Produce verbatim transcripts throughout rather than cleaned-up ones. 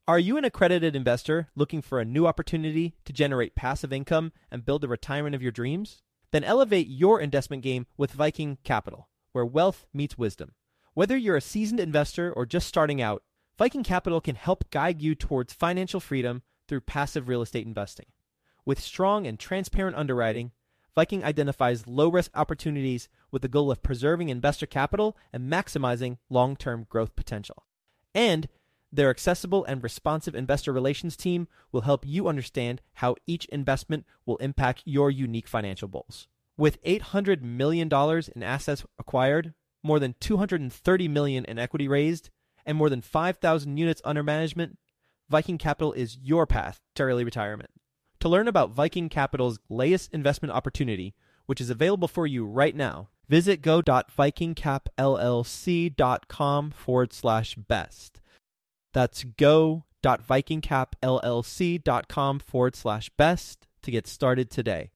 Are you an accredited investor looking for a new opportunity to generate passive income and build the retirement of your dreams? Then elevate your investment game with Viking Capital, where wealth meets wisdom. Whether you're a seasoned investor or just starting out, Viking Capital can help guide you towards financial freedom through passive real estate investing. With strong and transparent underwriting, Viking identifies low-risk opportunities with the goal of preserving investor capital and maximizing long-term growth potential. And their accessible and responsive investor relations team will help you understand how each investment will impact your unique financial goals. With eight hundred million dollars in assets acquired, more than two hundred thirty million dollars in equity raised, and more than five thousand units under management, Viking Capital is your path to early retirement. To learn about Viking Capital's latest investment opportunity, which is available for you right now, visit go.vikingcapllc.com forward slash best. That's go.vikingcapllc.com forward slash best to get started today.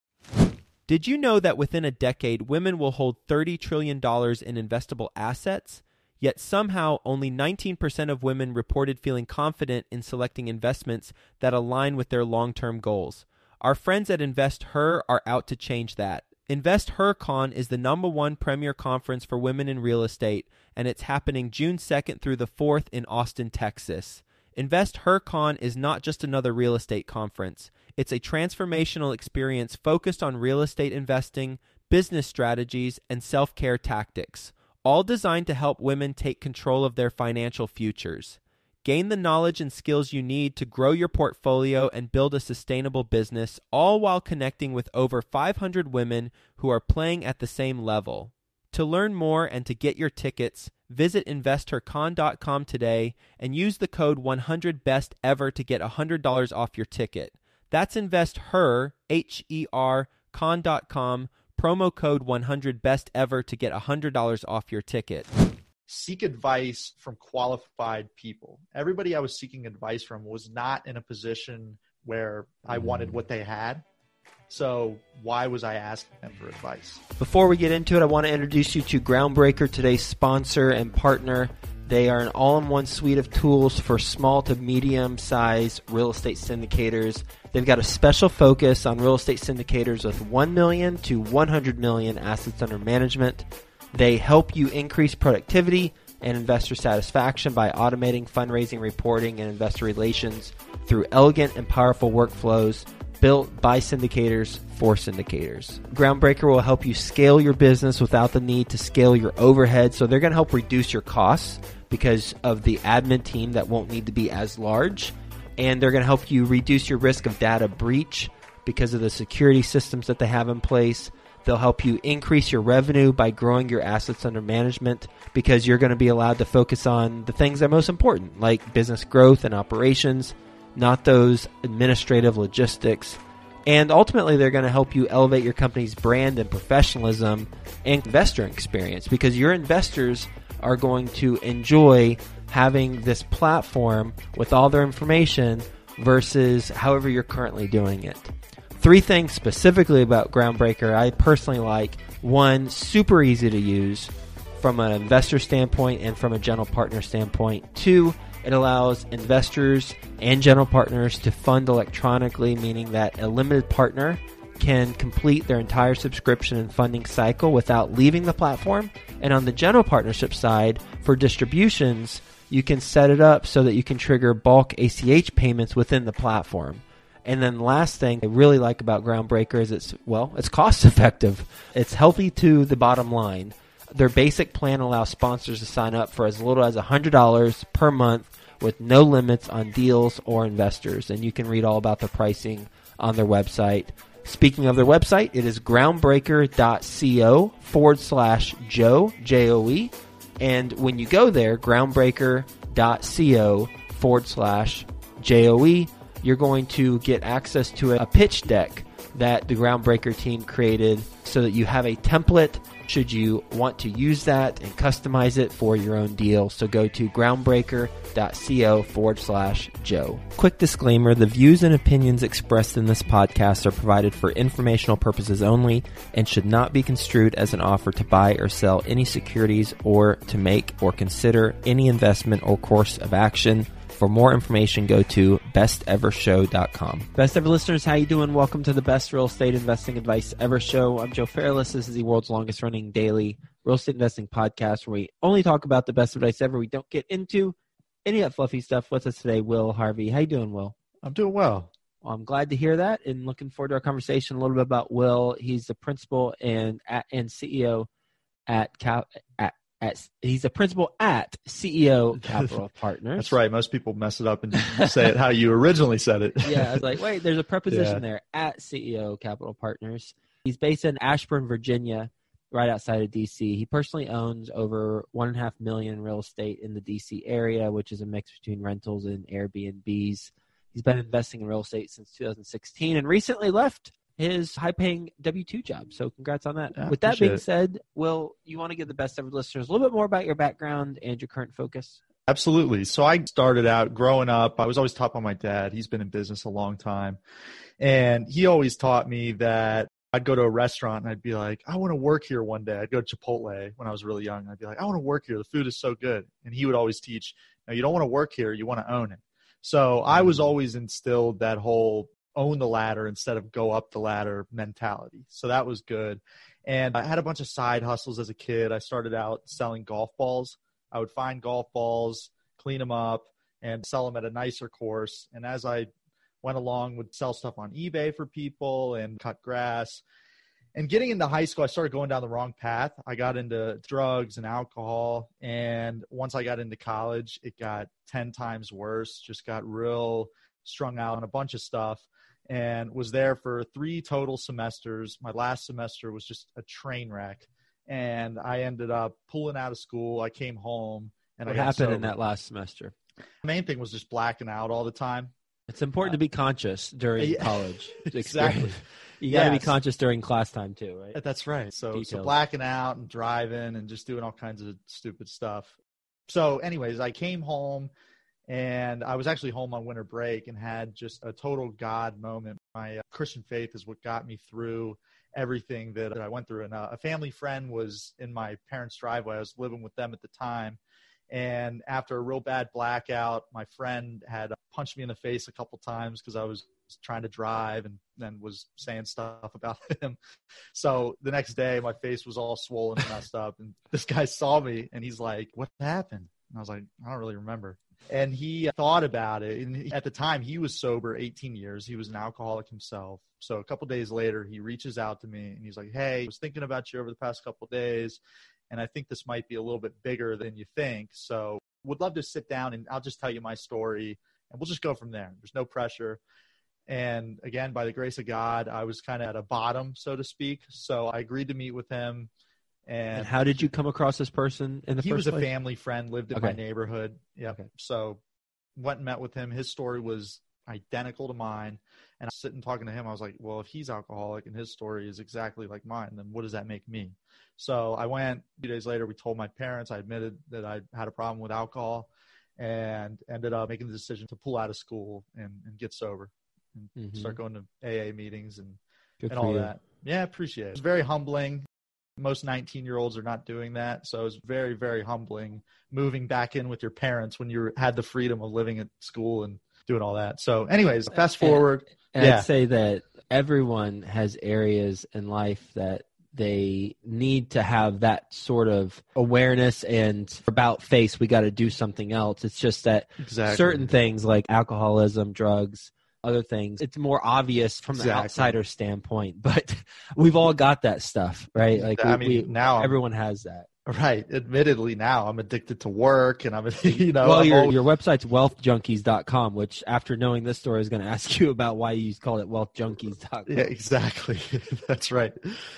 Did you know that within a decade, women will hold thirty trillion dollars in investable assets? Yet somehow only nineteen percent of women reported feeling confident in selecting investments that align with their long-term goals. Our friends at InvestHer are out to change that. InvestHerCon is the number one premier conference for women in real estate, and it's happening June second through the fourth in Austin, Texas. InvestHerCon is not just another real estate conference. It's a transformational experience focused on real estate investing, business strategies, and self-care tactics, all designed to help women take control of their financial futures. Gain the knowledge and skills you need to grow your portfolio and build a sustainable business, all while connecting with over five hundred women who are playing at the same level. To learn more and to get your tickets, visit investor con dot com today and use the code one hundred best ever to get one hundred dollars off your ticket. That's InvestHer, H E R, con dot com, promo code one hundred best ever to get one hundred dollars off your ticket. Seek advice from qualified people. Everybody I was seeking advice from was not in a position where I wanted what they had. So why was I asking them for advice? Before we get into it, I want to introduce you to Groundbreaker, today's sponsor and partner. They are an all-in-one suite of tools for small to medium-sized real estate syndicators. They've got a special focus on real estate syndicators with one million to one hundred million assets under management. They help you increase productivity and investor satisfaction by automating fundraising, reporting, and investor relations through elegant and powerful workflows built by syndicators for syndicators. Groundbreaker will help you scale your business without the need to scale your overhead. So they're going to help reduce your costs because of the admin team that won't need to be as large. And they're going to help you reduce your risk of data breach because of the security systems that they have in place. They'll help you increase your revenue by growing your assets under management because you're going to be allowed to focus on the things that are most important, like business growth and operations, not those administrative logistics. And ultimately, they're going to help you elevate your company's brand and professionalism and investor experience because your investors are going to enjoy having this platform with all their information versus however you're currently doing it. Three things specifically about Groundbreaker I personally like. One, super easy to use from an investor standpoint and from a general partner standpoint. Two, it allows investors and general partners to fund electronically, meaning that a limited partner can complete their entire subscription and funding cycle without leaving the platform. And on the general partnership side, for distributions, you can set it up so that you can trigger bulk A C H payments within the platform. And then last thing I really like about Groundbreaker is it's, well, it's cost effective. It's healthy to the bottom line. Their basic plan allows sponsors to sign up for as little as one hundred dollars per month with no limits on deals or investors. And you can read all about the pricing on their website. Speaking of their website, it is groundbreaker.co forward slash Joe, J O E. And when you go there, groundbreaker.co forward slash J O E, you're going to get access to a pitch deck that the Groundbreaker team created so that you have a template should you want to use that and customize it for your own deal. So go to groundbreaker.co forward slash Joe. Quick disclaimer, the views and opinions expressed in this podcast are provided for informational purposes only and should not be construed as an offer to buy or sell any securities or to make or consider any investment or course of action. For more information, go to best ever show dot com. Best Ever listeners, how you doing? Welcome to the Best Real Estate Investing Advice Ever Show. I'm Joe Fairless. This is the world's longest running daily real estate investing podcast where we only talk about the best advice ever. We don't get into any of that fluffy stuff. With us today, Will Harvey. How you doing, Will? I'm doing well. Well, I'm glad to hear that and looking forward to our conversation a little bit about Will. He's the principal and and C E O at Cap at, at he's a principal at C E O Capital Partners. That's right. Most people mess it up and say it how you originally said it. Yeah, I was like, wait, there's a preposition Yeah. there, at C E O Capital Partners. He's based in Ashburn, Virginia, right outside of D C. He personally owns over one and a half million real estate in the D C area, which is a mix between rentals and Airbnbs. He's been investing in real estate since two thousand sixteen and recently left his high-paying W two job. So congrats on that. Yeah, With that appreciate being it. said, Will, you want to give the Best Ever listeners a little bit more about your background and your current focus? Absolutely. So I started out growing up. I was always taught by my dad. He's been in business a long time. And he always taught me that I'd go to a restaurant and I'd be like, I want to work here one day. I'd go to Chipotle when I was really young. I'd be like, I want to work here. The food is so good. And he would always teach, no, you don't want to work here. You want to own it. So I was always instilled that whole own the ladder instead of go up the ladder mentality. So that was good. And I had a bunch of side hustles as a kid. I started out selling golf balls. I would find golf balls, clean them up, and sell them at a nicer course. And as I went along, would sell stuff on eBay for people and cut grass. And getting into high school, I started going down the wrong path. I got into drugs and alcohol. And once I got into college, it got ten times worse, just got real strung out on a bunch of stuff, and was there for three total semesters. My last semester was just a train wreck. And I ended up pulling out of school. I came home. And What I got happened in sober. that last semester? The main thing was just blacking out all the time. It's important to be conscious during yeah. college. Exactly. You got to be Yes. conscious during class time too, right? That's right. So, so Details. blacking out and driving and just doing all kinds of stupid stuff. So anyways, I came home and I was actually home on winter break and had just a total God moment. My uh, Christian faith is what got me through everything that I went through. And uh, a family friend was in my parents' driveway. I was living with them at the time. And after a real bad blackout, my friend had punched me in the face a couple times because I was trying to drive and then was saying stuff about him. So the next day, my face was all swollen and messed up. And this guy saw me and he's like, what happened? And I was like, I don't really remember. And he thought about it. And he, at the time, he was sober eighteen years. He was an alcoholic himself. So a couple days later, he reaches out to me and he's like, hey, I was thinking about you over the past couple of days. And I think this might be a little bit bigger than you think. So would love to sit down and I'll just tell you my story and we'll just go from there. There's no pressure. And again, by the grace of God, I was kind of at a bottom, so to speak. So I agreed to meet with him. And, And how did you come across this person in the he first was a place? family friend, lived in Okay. my neighborhood. Yeah. Okay. So went and met with him. His story was identical to mine. And I was sitting talking to him. I was like, well, if he's alcoholic and his story is exactly like mine, then what does that make me? So I went a few days later. We told my parents. I admitted that I had a problem with alcohol and ended up making the decision to pull out of school and, and get sober and Mhm. start going to A A meetings and, Good and for all you. that. Yeah, appreciate it. It was very humbling. Most nineteen-year-olds are not doing that. So it was very, very humbling moving back in with your parents when you had the freedom of living at school and doing all that. So anyways, fast forward. And Yeah. I'd say that everyone has areas in life that they need to have that sort of awareness and about face, we got to do something else. It's just that Exactly. certain things like alcoholism, drugs, other things, it's more obvious from the Exactly. outsider standpoint, but we've all got that stuff, right? Like I we, mean, we, now I'm- everyone has that. Right. Admittedly, now I'm addicted to work and I'm, you know, Well, I'm your, always- your website's wealth junkies dot com, which after knowing this story is going to ask you about why you called it wealth junkies dot com. yeah, exactly. That's right.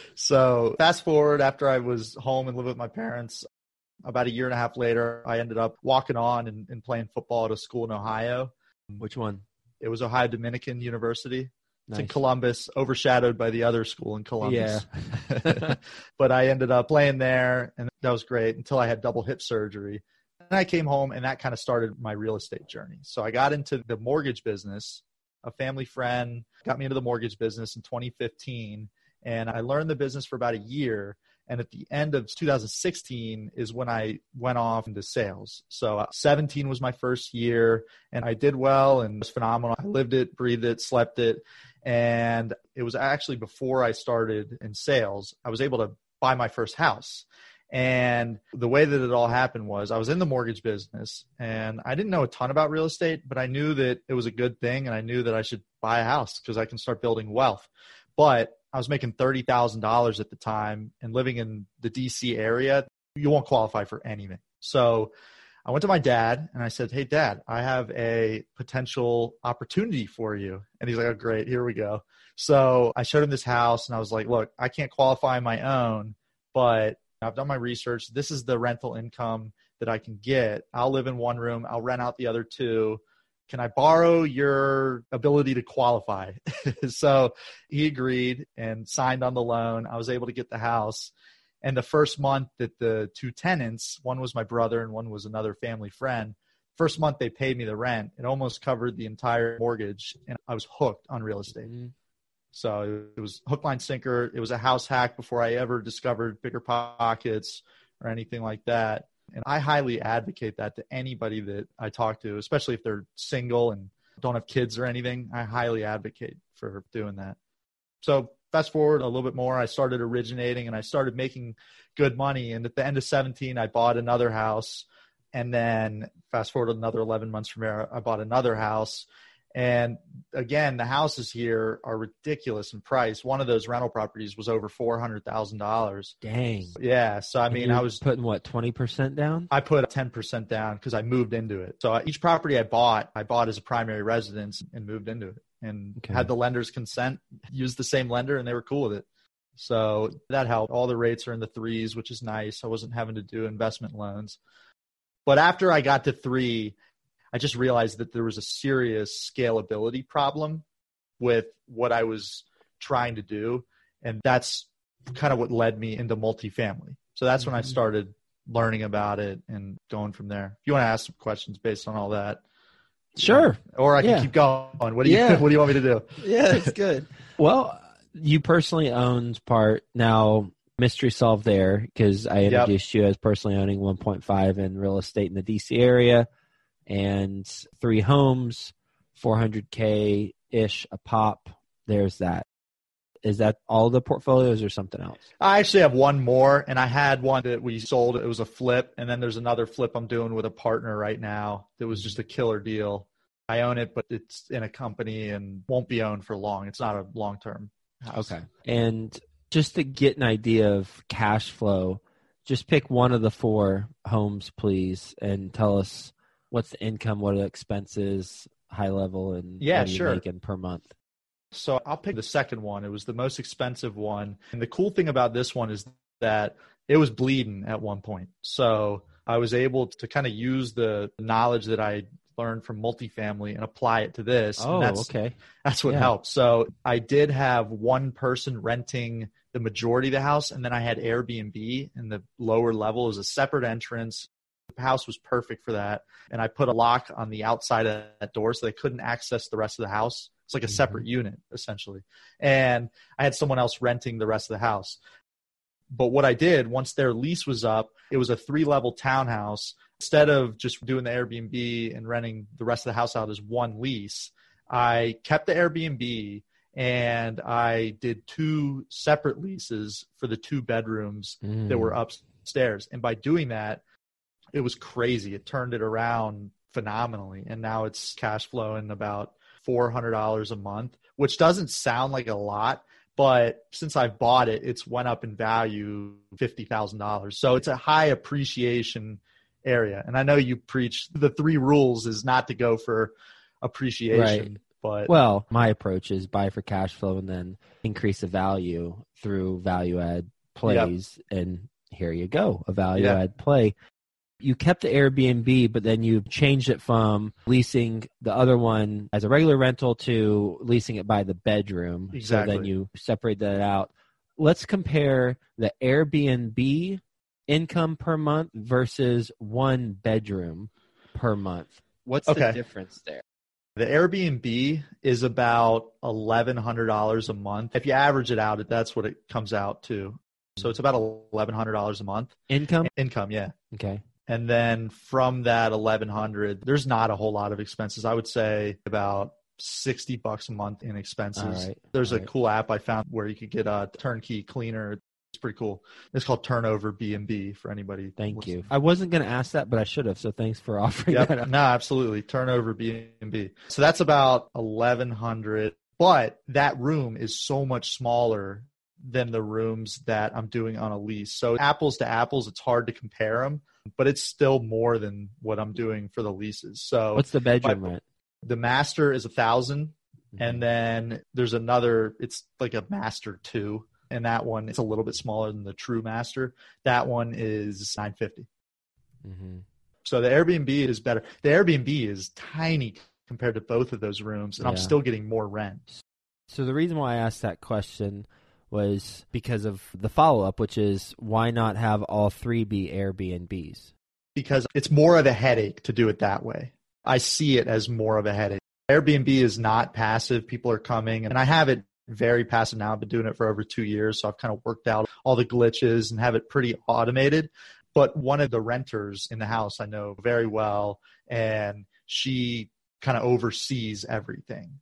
So fast forward after I was home and lived with my parents, about a year and a half later, I ended up walking on and, and playing football at a school in Ohio. Which one? It was Ohio Dominican University. It's in Nice. Columbus, overshadowed by the other school in Columbus. Yeah. But I ended up playing there, and that was great until I had double hip surgery. And I came home, and that kind of started my real estate journey. So I got into the mortgage business. A family friend got me into the mortgage business in twenty fifteen, and I learned the business for about a year. And at the end of two thousand sixteen is when I went off into sales. So uh, seventeen was my first year, and I did well and it was phenomenal. I lived it, breathed it, slept it. And it was actually before I started in sales, I was able to buy my first house. And the way that it all happened was I was in the mortgage business and I didn't know a ton about real estate, but I knew that it was a good thing. And I knew that I should buy a house because I can start building wealth. But I was making thirty thousand dollars at the time and living in the D C area. You won't qualify for anything. So I went to my dad and I said, hey, Dad, I have a potential opportunity for you. And he's like, oh, great. Here we go. So I showed him this house and I was like, look, I can't qualify my own, but I've done my research. This is the rental income that I can get. I'll live in one room. I'll rent out the other two. Can I borrow your ability to qualify? So he agreed and signed on the loan. I was able to get the house. And the first month that the two tenants, one was my brother and one was another family friend, first month they paid me the rent. It almost covered the entire mortgage, and I was hooked on real estate. Mm-hmm. So it was hook, line, sinker. It was a house hack before I ever discovered BiggerPockets or anything like that. And I highly advocate that to anybody that I talk to, especially if they're single and don't have kids or anything. I highly advocate for doing that. So fast forward a little bit more, I started originating and I started making good money. And at the end of seventeen, I bought another house. And then fast forward another eleven months from there, I bought another house. And again, the houses here are ridiculous in price. One of those rental properties was over four hundred thousand dollars. Dang. Yeah. So, I and mean, I was putting what, twenty percent down? I put ten percent down because I moved into it. So each property I bought, I bought as a primary residence and moved into it and okay. had the lender's consent, used the same lender, and they were cool with it. So that helped. All the rates are in the threes, which is nice. I wasn't having to do investment loans. But after I got to three, I just realized that there was a serious scalability problem with what I was trying to do. And that's kind of what led me into multifamily. So that's when I started learning about it and going from there. If you want to ask some questions based on all that. Sure. Or I can yeah. keep going. What do you yeah. What do you want me to do? Yeah, that's good. Well, you personally owned part. Now, mystery solved there because I introduced yep. you as personally owning one point five in real estate in the D C area. And three homes, four hundred K-ish a pop. There's that. Is that all the portfolios or something else? I actually have one more, and I had one that we sold. It was a flip, and then there's another flip I'm doing with a partner right now that was just a killer deal. I own it, but it's in a company and won't be owned for long. It's not a long-term house. Okay. And just to get an idea of cash flow, just pick one of the four homes, please, and tell us what's the income, what are the expenses, high level, and yeah, what are you sure. making per month? So I'll pick the second one. It was the most expensive one. And the cool thing about this one is that it was bleeding at one point. So I was able to kind of use the knowledge that I learned from multifamily and apply it to this. Oh, and that's, okay. That's what yeah. helped. So I did have one person renting the majority of the house, and then I had Airbnb in the lower level as a separate entrance. The house was perfect for that. And I put a lock on the outside of that door so they couldn't access the rest of the house. It's like a separate mm-hmm. unit, essentially. And I had someone else renting the rest of the house. But what I did, once their lease was up, it was a three-level townhouse. Instead of just doing the Airbnb and renting the rest of the house out as one lease, I kept the Airbnb and I did two separate leases for the two bedrooms mm. that were upstairs. And by doing that, it was crazy. It turned it around phenomenally. And now it's cash flowing about four hundred dollars a month, which doesn't sound like a lot, but since I've bought it, it's went up in value fifty thousand dollars. So it's a high appreciation area. And I know you preach the three rules is not to go for appreciation. Right. But well, my approach is buy for cash flow and then increase the value through value add plays. Yep. And here you go, a value yeah. add play. You kept the Airbnb, but then you changed it from leasing the other one as a regular rental to leasing it by the bedroom. Exactly. So then you separate that out. Let's compare the Airbnb income per month versus one bedroom per month. What's okay. the difference there? The Airbnb is about eleven hundred dollars a month. If you average it out, that's what it comes out to. So it's about eleven hundred dollars a month. Income? Income, yeah. Okay. And then from that eleven hundred, there's not a whole lot of expenses. I would say about sixty bucks a month in expenses. All right. There's All a right. cool app I found where you could get a turnkey cleaner. It's pretty cool. It's called Turnover B and B for anybody. Thank listening. you. I wasn't going to ask that, but I should have. So thanks for offering Yep. that up. No, absolutely. Turnover B and B. So that's about eleven hundred, but that room is so much smaller than the rooms that I'm doing on a lease. So apples to apples, it's hard to compare them, but it's still more than what I'm doing for the leases. So What's the bedroom my- rent? the master is a thousand, Mhm. and then there's another, it's like a master two. And that one, it's a little bit smaller than the true master. That one is nine fifty. Mhm. So the Airbnb is better. The Airbnb is tiny compared to both of those rooms, and I'm Yeah. still getting more rent. So the reason why I asked that question was because of the follow-up, which is why not have all three be Airbnbs? Because it's more of a headache to do it that way. I see it as more of a headache. Airbnb is not passive. People are coming, and I have it very passive now. I've been doing it for over two years, so I've kind of worked out all the glitches and have it pretty automated. But one of the renters in the house I know very well, and she kind of oversees everything.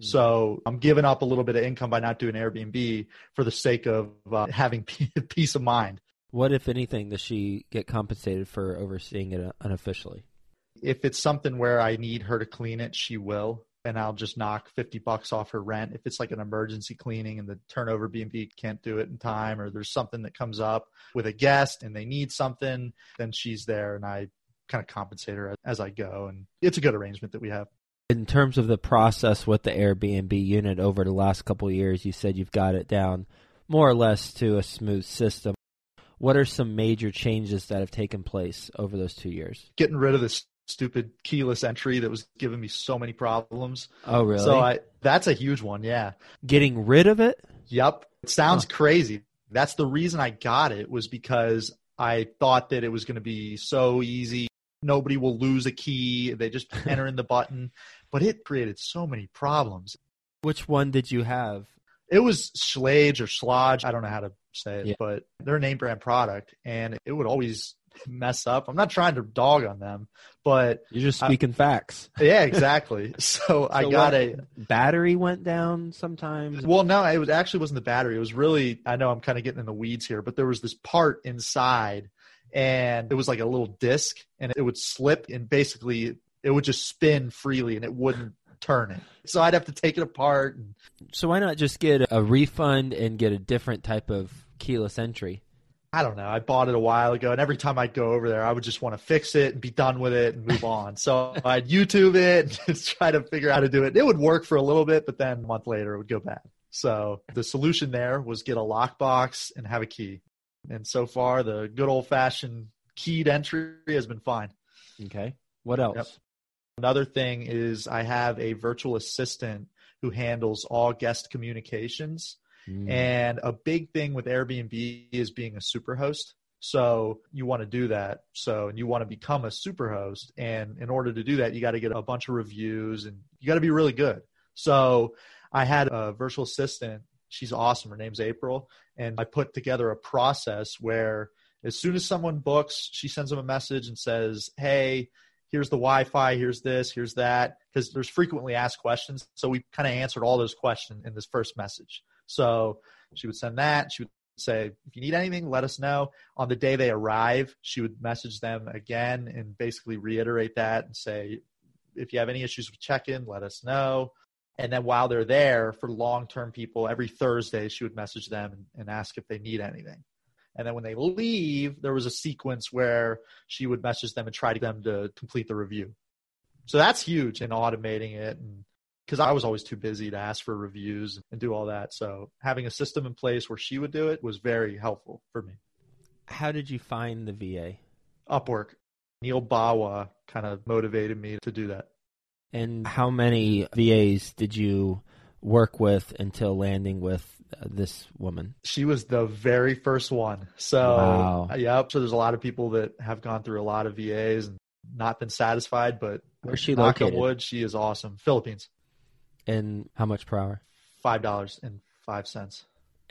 So I'm giving up a little bit of income by not doing Airbnb for the sake of uh, having peace of mind. What, if anything, does she get compensated for overseeing it unofficially? If it's something where I need her to clean it, she will. And I'll just knock fifty bucks off her rent. If it's like an emergency cleaning and the turnover B and B can't do it in time, or there's something that comes up with a guest and they need something, then she's there and I kind of compensate her as I go. And it's a good arrangement that we have. In terms of the process with the Airbnb unit over the last couple of years, you said you've got it down more or less to a smooth system. What are some major changes that have taken place over those two years? Getting rid of this stupid keyless entry that was giving me so many problems. Oh, really? So I, that's a huge one. Yeah. Getting rid of it? Yep. It sounds Huh. crazy. That's the reason I got it, was because I thought that it was going to be so easy. Nobody will lose a key. They just enter in the button, but it created so many problems. Which one did you have? It was Schlage or Schlage. I don't know how to say it, Yeah. but they're a name brand product, and it would always mess up. I'm not trying to dog on them, but You're just speaking facts. yeah, exactly. So, I So got what, a battery went down sometimes. Well, no, it was actually wasn't the battery. It was really, I know I'm kind of getting in the weeds here, but there was this part inside, and it was like a little disc, and it would slip, and basically it would just spin freely and it wouldn't turn it. So I'd have to take it apart. And So why not just get a refund and get a different type of keyless entry? I don't know. I bought it a while ago, and every time I'd go over there, I would just want to fix it and be done with it and move on. So I'd YouTube it and just try to figure out how to do it. It would work for a little bit, but then a month later it would go bad. So the solution there was get a lockbox and have a key. And so far, the good old-fashioned keyed entry has been fine. Okay. What else? Yep. Another thing is I have a virtual assistant who handles all guest communications. Mm. And a big thing with Airbnb is being a superhost. So you want to do that. So, and you want to become a superhost. And in order to do that, you got to get a bunch of reviews and you got to be really good. So I had a virtual assistant. She's awesome. Her name's April. And I put together a process where as soon as someone books, she sends them a message and says, hey, here's the Wi-Fi, here's this, here's that. Because there's frequently asked questions. So we kind of answered all those questions in this first message. So she would send that. She would say, if you need anything, let us know. On the day they arrive, she would message them again and basically reiterate that and say, if you have any issues with check-in, let us know. And then while they're there, for long-term people, every Thursday, she would message them and, and ask if they need anything. And then when they leave, there was a sequence where she would message them and try to get them to complete the review. So that's huge in automating it. And because I was always too busy to ask for reviews and do all that. So having a system in place where she would do it was very helpful for me. How did you find the V A? Upwork. Neil Bawa kind of motivated me to do that. And how many V As did you work with until landing with uh, this woman? She was the very first one. So, Wow. uh, yep. So there's a lot of people that have gone through a lot of V As and not been satisfied, but Where's she knock on located? wood, she is awesome. Philippines. And how much per hour? five dollars and five cents.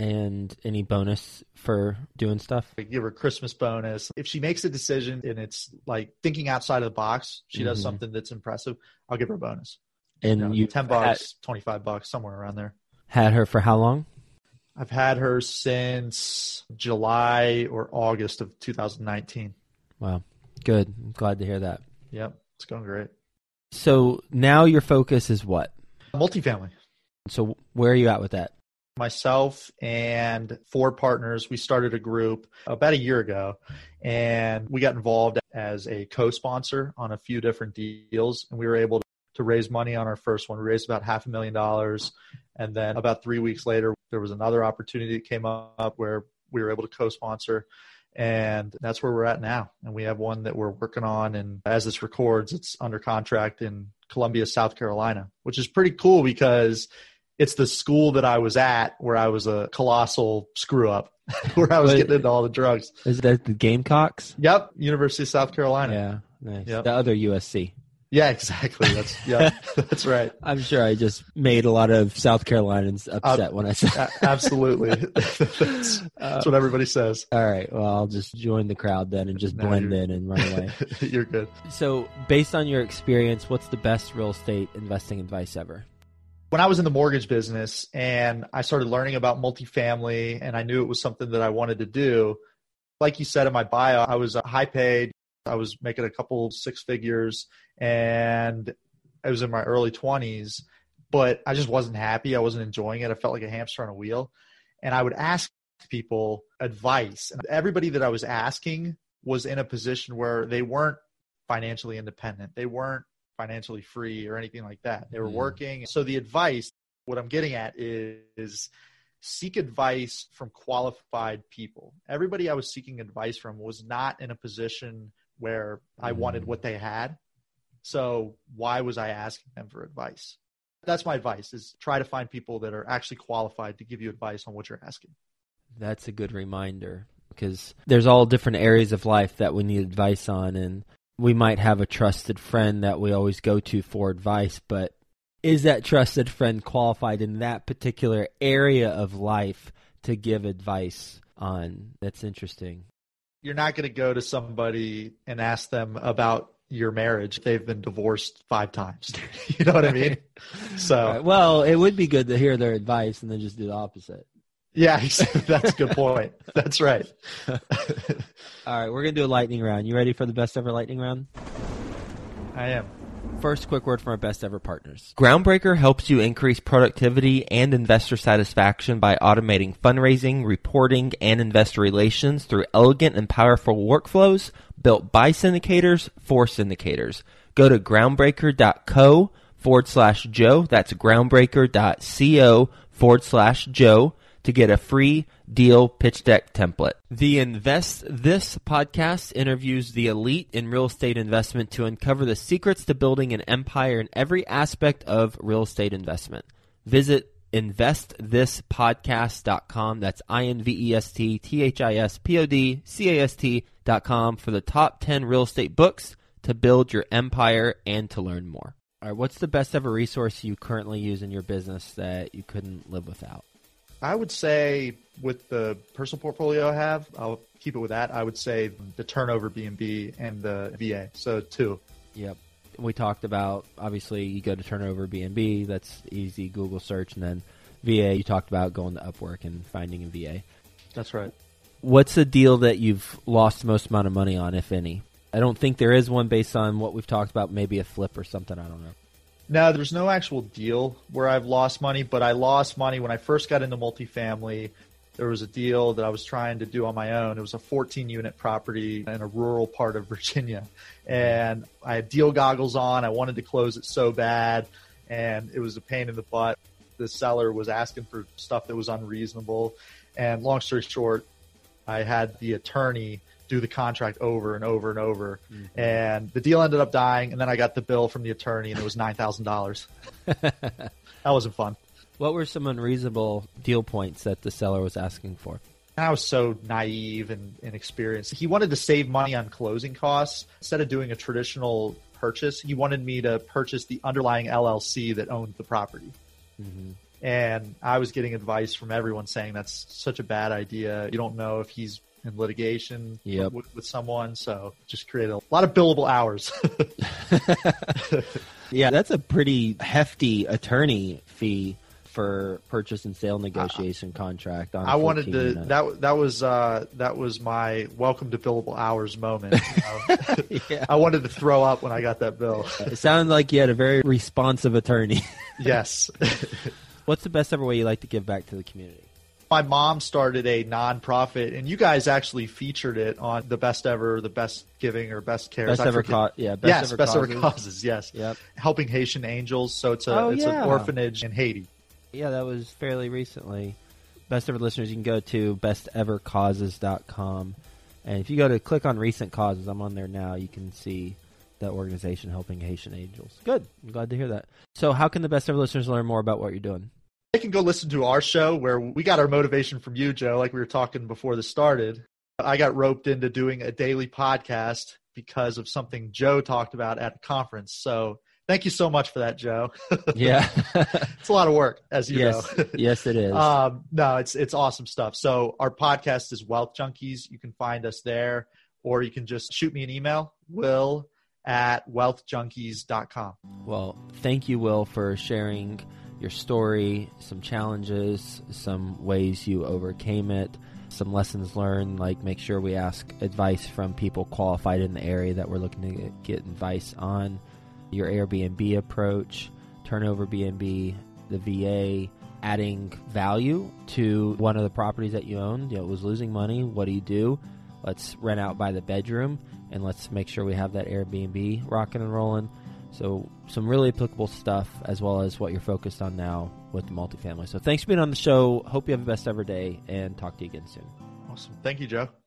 And any bonus for doing stuff? I give her a Christmas bonus. If she makes a decision and it's like thinking outside of the box, she mm-hmm. does something that's impressive, I'll give her a bonus. And you, know, you ten bucks, had, twenty-five bucks, somewhere around there. Had her for how long? I've had her since July or August of two thousand nineteen. Wow. Good. I'm glad to hear that. Yep. It's going great. So now your focus is what? Multifamily. So where are you at with that? Myself and four partners, we started a group about a year ago, and we got involved as a co-sponsor on a few different deals, and we were able to raise money on our first one. We raised about half a million dollars, and then about three weeks later, there was another opportunity that came up where we were able to co-sponsor, and that's where we're at now. And we have one that we're working on, and as this records, it's under contract in Columbia, South Carolina, which is pretty cool because it's the school that I was at where I was a colossal screw up, where I was getting into all the drugs. Is that the Gamecocks? Yep. University of South Carolina. Yeah. Nice. Yep. The other U S C. Yeah, exactly. That's yeah, that's right. I'm sure I just made a lot of South Carolinians upset uh, when I said a- absolutely. that's, that's what everybody says. All right. Well, I'll just join the crowd then and just no, blend in and run away. You're good. So based on your experience, what's the best real estate investing advice ever? When I was in the mortgage business and I started learning about multifamily and I knew it was something that I wanted to do, like you said in my bio, I was high paid. I was making a couple six figures and I was in my early twenties, but I just wasn't happy. I wasn't enjoying it. I felt like a hamster on a wheel. And I would ask people advice. And everybody that I was asking was in a position where they weren't financially independent. They weren't financially free or anything like that. They were mm. working. So the advice, what I'm getting at is, is seek advice from qualified people. Everybody I was seeking advice from was not in a position where I wanted what they had. So why was I asking them for advice? That's my advice, is try to find people that are actually qualified to give you advice on what you're asking. That's a good reminder because there's all different areas of life that we need advice on, and we might have a trusted friend that we always go to for advice, but is that trusted friend qualified in that particular area of life to give advice on? That's interesting. You're not going to go to somebody and ask them about your marriage. They've been divorced five times. You know what I mean? So, right. Well, it would be good to hear their advice and then just do the opposite. Yeah, that's a good point. That's right. All right, we're going to do a lightning round. You ready for the best ever lightning round? I am. First, quick word from our best ever partners. Groundbreaker helps you increase productivity and investor satisfaction by automating fundraising, reporting, and investor relations through elegant and powerful workflows built by syndicators for syndicators. Go to groundbreaker.co forward slash Joe. That's groundbreaker.co forward slash Joe to get a free deal pitch deck template. The Invest This podcast interviews the elite in real estate investment to uncover the secrets to building an empire in every aspect of real estate investment. Visit invest this podcast dot com. That's I N V E S T T H I S P O D C A S T dot com for the top ten real estate books to build your empire and to learn more. All right, what's the best ever resource you currently use in your business that you couldn't live without? I would say with the personal portfolio I have, I'll keep it with that. I would say the turnover B and B and the V A. So two. Yep. We talked about, obviously, you go to turnover B and B. That's easy Google search. And then V A, you talked about going to Upwork and finding a V A. That's right. What's a deal that you've lost the most amount of money on, if any? I don't think there is one based on what we've talked about, maybe a flip or something. I don't know. No, there's no actual deal where I've lost money, but I lost money when I first got into multifamily. There was a deal that I was trying to do on my own. It was a fourteen-unit property in a rural part of Virginia. And I had deal goggles on. I wanted to close it so bad, and it was a pain in the butt. The seller was asking for stuff that was unreasonable. And long story short, I had the attorney do the contract over and over and over. Mm-hmm. And the deal ended up dying, and then I got the bill from the attorney, and it was nine thousand dollars. That wasn't fun. What were some unreasonable deal points that the seller was asking for? And I was so naive and inexperienced. He wanted to save money on closing costs. Instead of doing a traditional purchase, he wanted me to purchase the underlying L L C that owned the property. Mm-hmm. And I was getting advice from everyone saying that's such a bad idea. You don't know if he's in litigation yep. with, with someone. So just created a lot of billable hours. Yeah, that's a pretty hefty attorney fee for purchase and sale negotiation uh, contract. On I wanted to, unit. that, that was, uh, that was my welcome to billable hours moment. You know? Yeah. I wanted to throw up when I got that bill. It sounded like you had a very responsive attorney. Yes. What's the best ever way you like to give back to the community? My mom started a nonprofit, and you guys actually featured it on the Best Ever, the Best Giving, or Best Cares. Best Ever Causes. Yeah, Best yes, Ever Best Causes. Ever Causes, yes. Yep. Helping Haitian Angels. So it's, a, oh, it's yeah. an orphanage in Haiti. Yeah, that was fairly recently. Best Ever listeners, you can go to best ever causes dot com. And if you go to click on Recent Causes, I'm on there now, you can see that organization helping Haitian Angels. Good. I'm glad to hear that. So how can the Best Ever listeners learn more about what you're doing? They can go listen to our show where we got our motivation from you, Joe, like we were talking before this started. I got roped into doing a daily podcast because of something Joe talked about at a conference. So thank you so much for that, Joe. Yeah. It's a lot of work, as you yes. know. Yes, it is. Um, no, it's it's awesome stuff. So our podcast is Wealth Junkies. You can find us there, or you can just shoot me an email, Will at wealth junkies dot com. Well, thank you, Will, for sharing your story, some challenges, some ways you overcame it, some lessons learned, like make sure we ask advice from people qualified in the area that we're looking to get advice on, your Airbnb approach, turnover B and B, the V A, adding value to one of the properties that you own. You know, it was losing money. What do you do? Let's rent out by the bedroom, and let's make sure we have that Airbnb rocking and rolling. So some really applicable stuff, as well as what you're focused on now with the multifamily. So thanks for being on the show. Hope you have the best ever day, and talk to you again soon. Awesome. Thank you, Joe.